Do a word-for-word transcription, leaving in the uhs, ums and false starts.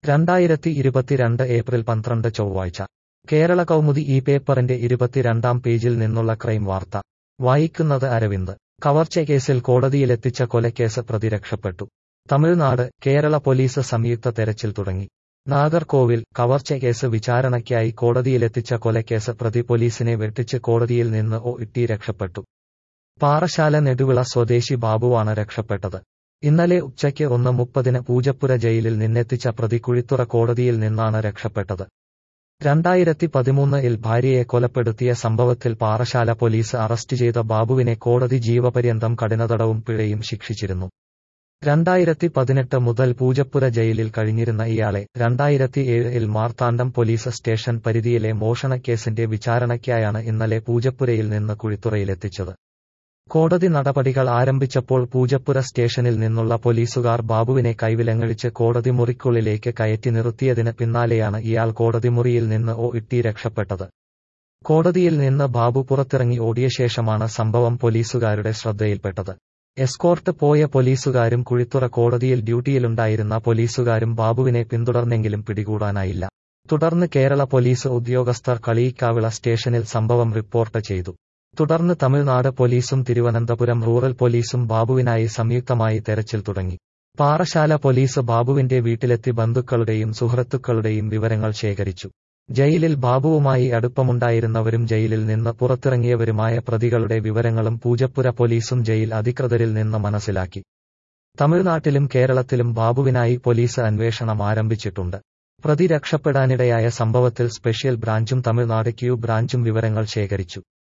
രണ്ടായിരത്തി ഇരുപത്തിരണ്ട് ഏപ്രിൽ പന്ത്രണ്ട് ചൊവ്വാഴ്ച കേരള കൗമുദി ഈ പേപ്പറിന്റെ ഇരുപത്തിരണ്ടാം പേജിൽ നിന്നുള്ള ക്രൈം വാർത്ത വായിക്കുന്നത് അരവിന്ദ്. കവർച്ചക്കേസിൽ കോടതിയിലെത്തിച്ച കൊലക്കേസ് പ്രതി രക്ഷപ്പെട്ടു. തമിഴ്നാട് കേരള പോലീസ് സംയുക്ത തെരച്ചിൽ തുടങ്ങി. നാഗർകോവിൽ കവർച്ചക്കേസ് വിചാരണയ്ക്കായി കോടതിയിലെത്തിച്ച കൊലക്കേസ് പ്രതി പോലീസിനെ വെട്ടിച്ച് കോടതിയിൽ നിന്ന് ഓടി രക്ഷപ്പെട്ടു. പാറശാല നെടുവിള സ്വദേശി ബാബുവാണ് രക്ഷപ്പെട്ടത്. ഇന്നലെ ഉച്ചയ്ക്ക് ഒന്ന് മുപ്പതിന് പൂജപ്പുര ജയിലിൽ നിന്നെത്തിച്ച പ്രതി കുഴിത്തുറ കോടതിയിൽ നിന്നാണ് രക്ഷപ്പെട്ടത്. രണ്ടായിരത്തി പതിമൂന്നിൽ ഭാര്യയെ കൊലപ്പെടുത്തിയ സംഭവത്തിൽ പാറശാല പോലീസ് അറസ്റ്റ് ചെയ്ത ബാബുവിനെ കോടതി ജീവപര്യന്തം കഠിനതടവും പിഴയും ശിക്ഷിച്ചിരുന്നു. രണ്ടായിരത്തി പതിനെട്ട് മുതൽ പൂജപ്പുര ജയിലിൽ കഴിഞ്ഞിരുന്ന ഇയാളെ രണ്ടായിരത്തി ഏഴിൽ മാർത്താണ്ഡം പോലീസ് സ്റ്റേഷൻ പരിധിയിലെ മോഷണക്കേസിന്റെ വിചാരണയ്ക്കായാണ് ഇന്നലെ പൂജപ്പുരയിൽ നിന്ന് കുഴിത്തുറയിലെത്തിച്ചത്. കോടതി നടപടികൾ ആരംഭിച്ചപ്പോൾ പൂജപ്പുര സ്റ്റേഷനിൽ നിന്നുള്ള പോലീസുകാർ ബാബുവിനെ കൈവിലങ്ങഴിച്ച് കോടതി മുറിക്കുള്ളിലേക്ക് കയറ്റി നിർത്തിയതിന് പിന്നാലെയാണ് ഇയാൾ കോടതി മുറിയിൽ നിന്ന് ഓടി രക്ഷപ്പെട്ടത്. കോടതിയിൽ നിന്ന് ബാബു പുറത്തിറങ്ങി ഓടിയ ശേഷമാണ് സംഭവം പോലീസുകാരുടെ ശ്രദ്ധയിൽപ്പെട്ടത്. എസ്കോർട്ട് പോയ പോലീസുകാരും കുഴിത്തുറ കോടതിയിൽ ഡ്യൂട്ടിയിലുണ്ടായിരുന്ന പോലീസുകാരും ബാബുവിനെ പിന്തുടർന്നെങ്കിലും പിടികൂടാനായില്ല. തുടർന്ന് കേരള പോലീസ് ഉദ്യോഗസ്ഥർ കളിയിക്കാവിള സ്റ്റേഷനിൽ സംഭവം റിപ്പോർട്ട് ചെയ്തു. തുടർന്ന് തമിഴ്നാട് പോലീസും തിരുവനന്തപുരം റൂറൽ പോലീസും ബാബുവിനായി സംയുക്തമായി തെരച്ചിൽ തുടങ്ങി. പാറശാല പോലീസ് ബാബുവിന്റെ വീട്ടിലെത്തി ബന്ധുക്കളുടെയും സുഹൃത്തുക്കളുടെയും വിവരങ്ങൾ ശേഖരിച്ചു. ജയിലിൽ ബാബുവുമായി അടുപ്പമുണ്ടായിരുന്നവരും ജയിലിൽ നിന്ന് പുറത്തിറങ്ങിയവരുമായ പ്രതികളുടെ വിവരങ്ങളും പൂജപ്പുര പോലീസും ജയിൽ അധികൃതരിൽ നിന്ന് മനസ്സിലാക്കി. തമിഴ്നാട്ടിലും കേരളത്തിലും ബാബുവിനായി പോലീസ് അന്വേഷണം ആരംഭിച്ചിട്ടുണ്ട്. പ്രതി രക്ഷപ്പെടാനിടയായ സംഭവത്തിൽ സ്പെഷ്യൽ ബ്രാഞ്ചും തമിഴ്നാട് ക്യൂ ബ്രാഞ്ചും വിവരങ്ങൾ ശേഖരിച്ചു.